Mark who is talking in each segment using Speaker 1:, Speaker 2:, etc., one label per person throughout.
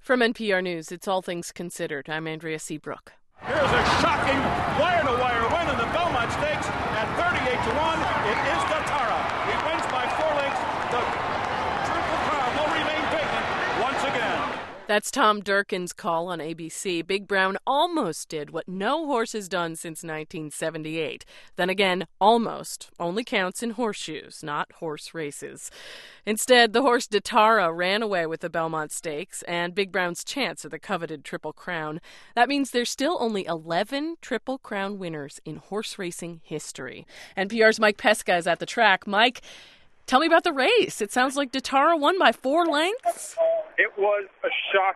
Speaker 1: From NPR News, it's All Things Considered. I'm Andrea Seabrook.
Speaker 2: Here's a shocking wire-to-wire win in the Belmont Stakes at 38-1. It is Datara. He wins by 4 lengths. The Triple Crown will remain vacant once again.
Speaker 1: That's Tom Durkin's call on ABC. Big Brown almost did what no horse has done since 1978. Then again, almost only counts in horseshoes, not horse races. Instead, the horse Datara ran away with the Belmont Stakes and Big Brown's chance of the coveted Triple Crown. That means there's still only 11 Triple Crown winners in horse racing history. NPR's Mike Pesca is at the track. Mike, tell me about the race. It sounds like Datara won by 4 lengths.
Speaker 3: It was a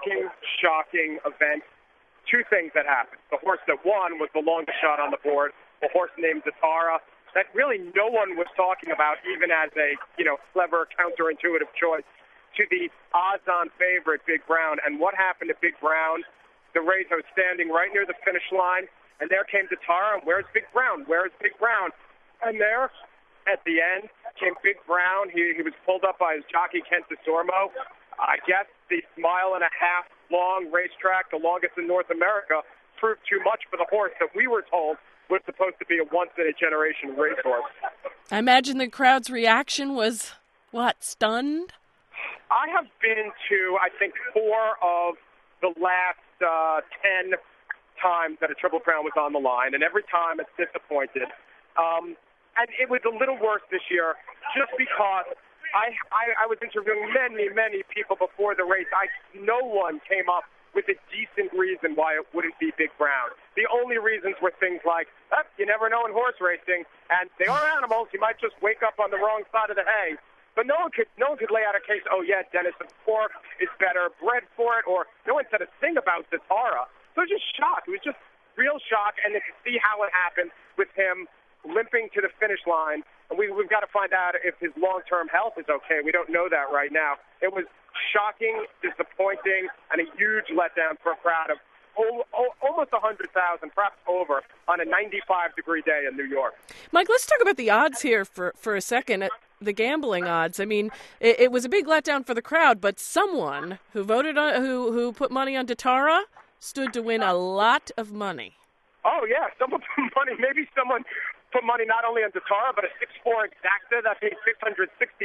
Speaker 3: shocking event. 2 things that happened. The horse that won was the longest shot on the board, a horse named Datara, that really no one was talking about, even as a clever, counterintuitive choice to the odds-on favorite, Big Brown. And what happened to Big Brown? The race, I was standing right near the finish line, and there came Datara, and where's Big Brown? Where's Big Brown? And there, at the end, came Big Brown. He was pulled up by his jockey, Kent DeSormo. I guess the mile-and-a-half-long racetrack, the longest in North America, proved too much for the horse that we were told was supposed to be a once-in-a-generation racehorse.
Speaker 1: I imagine the crowd's reaction was, stunned?
Speaker 3: I have been to, I think, 4 of the last 10 times that a Triple Crown was on the line, and every time it's disappointed. And it was a little worse this year just because I was interviewing many people before the race. No one came up with a decent reason why it wouldn't be Big Brown. The only reasons were things like, you never know in horse racing, and they are animals. You might just wake up on the wrong side of the hay. But no one could lay out a case, Dennis Fork is better bred for it, or no one said a thing about Datara. So it was just shock. It was just real shock, and to see how it happened with him limping to the finish line. And we've got to find out if his long-term health is okay. We don't know that right now. It was shocking, disappointing, and a huge letdown for a crowd of almost 100,000, perhaps over, on a 95-degree day in New York.
Speaker 1: Mike, let's talk about the odds here for a second. The gambling odds. I mean, it was a big letdown for the crowd, but someone who voted on, who put money on Datara stood to win a lot of money.
Speaker 3: Oh, yeah. Someone put money. Maybe someone put money not only on Datara, but a 6'4" exacta that paid $660.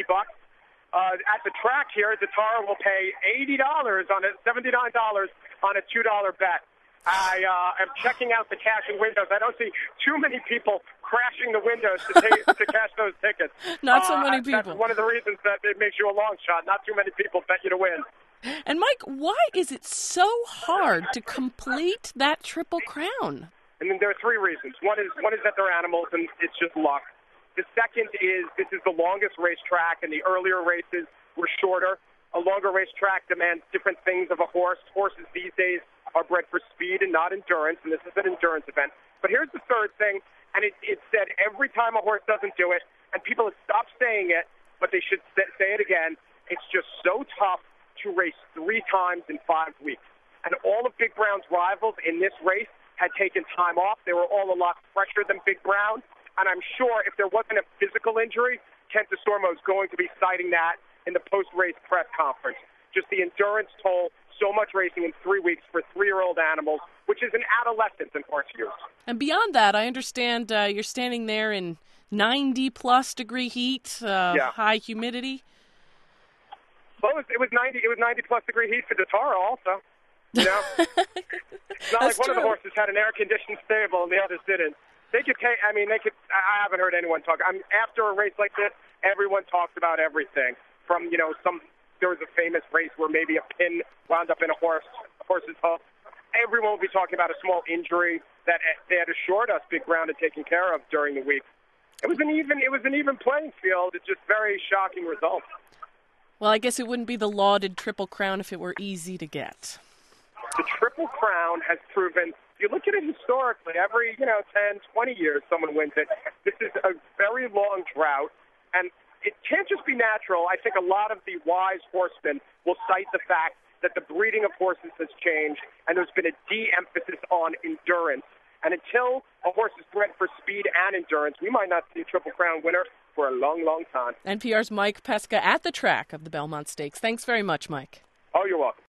Speaker 3: At the track here, Datara will pay $80 on it, $79 on a $2 bet. I am checking out the cashing windows. I don't see too many people crashing the windows to cash those tickets.
Speaker 1: Not so many people.
Speaker 3: That's one of the reasons that it makes you a long shot. Not too many people bet you to win.
Speaker 1: And Mike, why is it so hard to complete that Triple Crown?
Speaker 3: And then there are 3 reasons. One is that they're animals, and it's just luck. The second is this is the longest racetrack, and the earlier races were shorter. A longer racetrack demands different things of a horse. Horses these days are bred for speed and not endurance, and this is an endurance event. But here's the third thing, and it's said every time a horse doesn't do it, and people have stopped saying it, but they should say it again, it's just so tough to race 3 times in 5 weeks. And all of Big Brown's rivals in this race had taken time off. They were all a lot fresher than Big Brown. And I'm sure if there wasn't a physical injury, Kent DeSormo is going to be citing that in the post-race press conference. Just the endurance toll, so much racing in 3 weeks for 3-year-old animals, which is an adolescence in horse use.
Speaker 1: And beyond that, I understand you're standing there in 90-plus degree heat, high humidity.
Speaker 3: Well, it was 90-plus degree heat for Datara also. You know? It's not like one of the horses had an air-conditioned stable and the others didn't. I haven't heard anyone talk. After a race like this, everyone talks about everything. From, there was a famous race where maybe a pin wound up in a horse's hoof. Everyone will be talking about a small injury that they had assured us Big Brown had taken care of during the week. It was an even playing field. It's just very shocking results.
Speaker 1: Well, I guess it wouldn't be the lauded Triple Crown if it were easy to get.
Speaker 3: The Triple Crown has proven, if you look at it historically, every 10, 20 years someone wins it. This is a very long drought, and it can't just be natural. I think a lot of the wise horsemen will cite the fact that the breeding of horses has changed, and there's been a de-emphasis on endurance. And until a horse is bred for speed and endurance, we might not see a Triple Crown winner for a long, long time.
Speaker 1: NPR's Mike Pesca at the track of the Belmont Stakes. Thanks very much, Mike.
Speaker 3: Oh, you're welcome.